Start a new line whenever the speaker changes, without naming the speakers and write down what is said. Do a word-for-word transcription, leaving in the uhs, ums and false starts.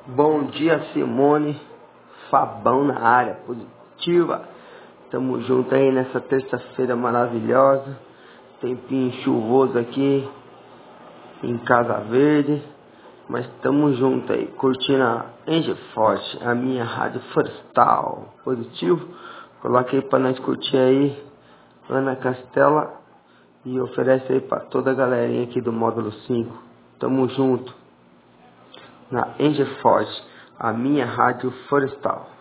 Bom dia, Simone. Fabão na área, positiva. Tamo junto aí nessa terça-feira maravilhosa. Tempinho chuvoso aqui em Casa Verde. Mas tamo junto aí, curtindo a Enge Forte, a minha rádio florestal. Positivo. Coloquei pra nós curtir aí Ana Castela e oferece aí pra toda a galerinha aqui do módulo cinco. Tamo junto na Enge Forte, a minha rádio florestal.